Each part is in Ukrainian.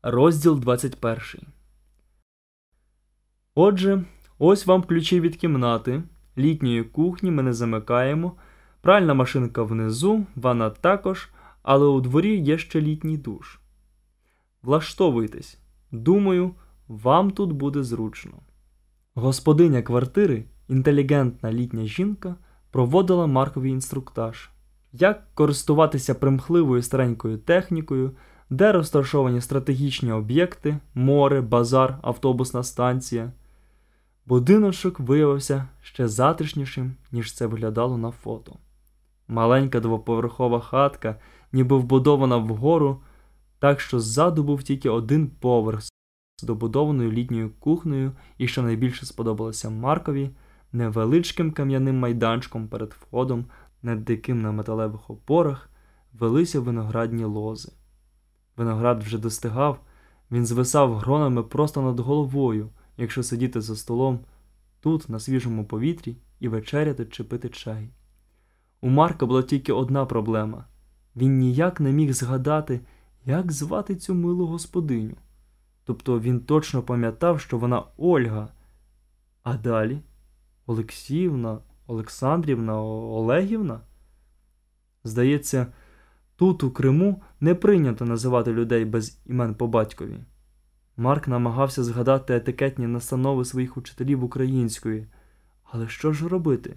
Розділ 21. Отже, ось вам ключі від кімнати. Літньої кухні ми не замикаємо. Пральна машинка внизу, ванна також, але у дворі є ще літній душ. Влаштовуйтесь. Думаю, вам тут буде зручно. Господиня квартири, інтелігентна літня жінка, проводила Маркові інструктаж. Як користуватися примхливою старенькою технікою, де розташовані стратегічні об'єкти, море, базар, автобусна станція. Будиночок виявився ще затишнішим, ніж це виглядало на фото. Маленька двоповерхова хатка, ніби вбудована вгору, так що ззаду був тільки один поверх з добудованою літньою кухнею і, що найбільше сподобалося Маркові, невеличким кам'яним майданчиком перед входом, над яким на металевих опорах велися виноградні лози. Виноград вже достигав, він звисав гронами просто над головою, якщо сидіти за столом тут, на свіжому повітрі, і вечеряти чи пити чай. У Марка була тільки одна проблема. Він ніяк не міг згадати, як звати цю милу господиню. Тобто він точно пам'ятав, що вона Ольга. А далі? Олексіївна, Олександрівна, Олегівна? Здається, тут, у Криму, не прийнято називати людей без імен по батькові. Марк намагався згадати етикетні настанови своїх учителів української. Але що ж робити?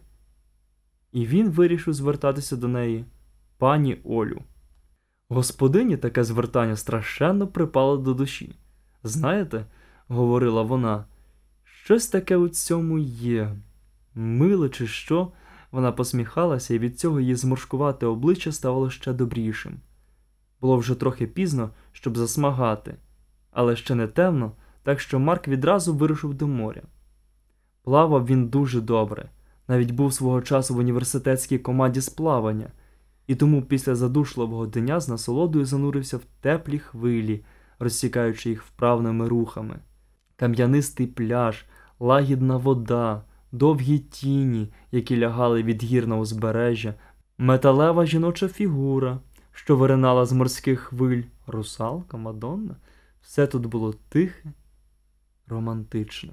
І він вирішив звертатися до неї: пані Олю. Господині таке звертання страшенно припало до душі. «Знаєте, — говорила вона, — щось таке у цьому є. Миле чи що?» Вона посміхалася, і від цього її зморшкувате обличчя ставало ще добрішим. Було вже трохи пізно, щоб засмагати, але ще не темно, так що Марк відразу вирушив до моря. Плавав він дуже добре, навіть був свого часу в університетській команді з плавання, і тому після задушливого дня з насолодою занурився в теплі хвилі, розсікаючи їх вправними рухами. Кам'янистий пляж, лагідна вода, довгі тіні, які лягали від гір на узбережжя, металева жіноча фігура, що виринала з морських хвиль, русалка, Мадонна. Все тут було тихе, романтичне.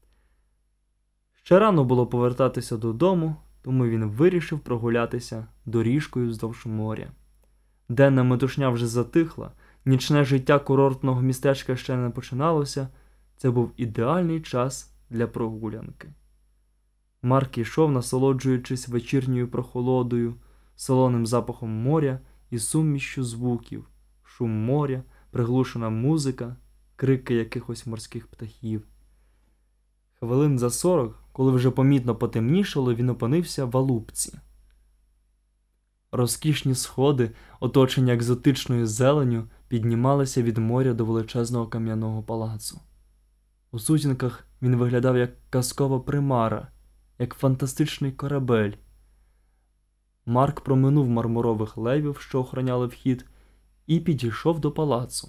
Ще рано було повертатися додому, тому він вирішив прогулятися доріжкою вздовж моря. Денна метушня вже затихла, нічне життя курортного містечка ще не починалося. Це був ідеальний час для прогулянки. Марк ішов, насолоджуючись вечірньою прохолодою, солоним запахом моря і сумішчю звуків, шум моря, приглушена музика, крики якихось морських птахів. Хвилин за 40, коли вже помітно потемнішало, він опинився в Алупці. Розкішні сходи, оточені екзотичною зеленню, піднімалися від моря до величезного кам'яного палацу. У сутінках він виглядав як казкова примара, як фантастичний корабель. Марк проминув мармурових левів, що охороняли вхід, і підійшов до палацу.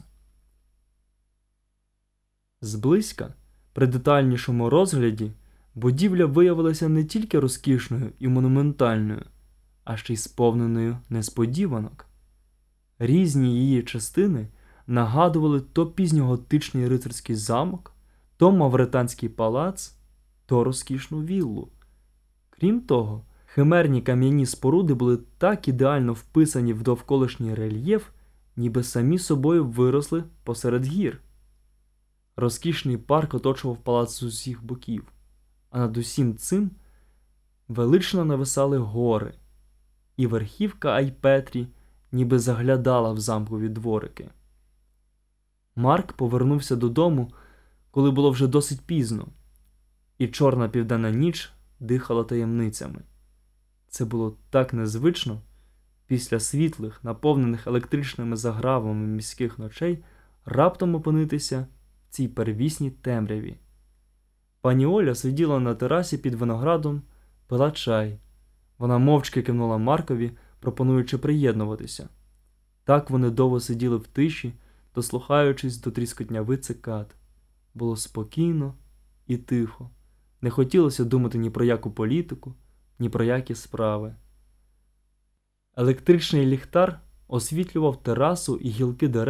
Зблизька, при детальнішому розгляді, будівля виявилася не тільки розкішною і монументальною, а ще й сповненою несподіванок. Різні її частини нагадували то пізньоготичний рицарський замок, то мавританський палац, то розкішну віллу. Крім того, химерні кам'яні споруди були так ідеально вписані в довколишній рельєф, ніби самі собою виросли посеред гір. Розкішний парк оточував палац з усіх боків, а над усім цим велично нависали гори, і верхівка Айпетрі ніби заглядала в замкові дворики. Марк повернувся додому, коли було вже досить пізно, і чорна південна ніч дихала таємницями. Це було так незвично після світлих, наповнених електричними загравами міських ночей раптом опинитися в цій первісній темряві. Пані Оля сиділа на терасі під виноградом, пила чай. Вона мовчки кивнула Маркові, пропонуючи приєднуватися. Так вони довго сиділи в тиші, дослухаючись до тріскотняви цикад. Було спокійно і тихо. Не хотілося думати ні про яку політику, ні про які справи. Електричний ліхтар освітлював терасу і гілки дерев,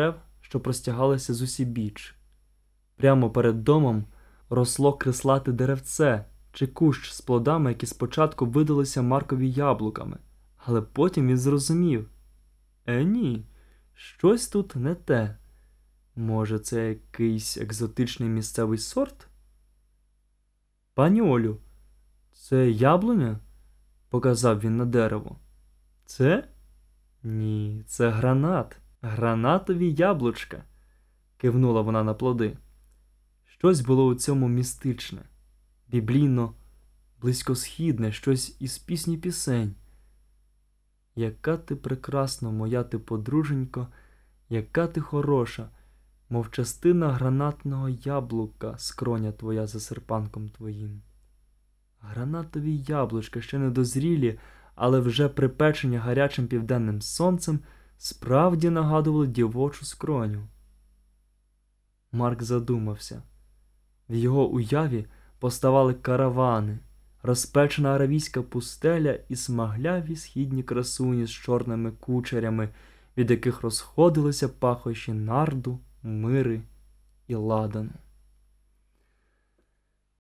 що простягалися зусібіч. Прямо перед домом росло крислате деревце чи кущ з плодами, які спочатку видалися Маркові яблуками, але потім він зрозумів: ні, щось тут не те. Може, це якийсь екзотичний місцевий сорт? Пані Олю, це яблуня? Показав він на дерево. Це? Ні, це гранат. Гранатові яблучка, кивнула вона на плоди. Щось було у цьому містичне, біблійно близькосхідне, щось із пісні пісень. Яка ти прекрасна, моя ти подруженько, яка ти хороша, мов частина гранатного яблука, скроня твоя за серпанком твоїм. Гранатові яблучка, ще не дозрілі, але вже припечені гарячим південним сонцем, справді нагадували дівочу скроню. Марк задумався. В його уяві поставали каравани, розпечена аравійська пустеля і смагляві східні красуні з чорними кучерями, від яких розходилися пахощі нарду, мири і ладану.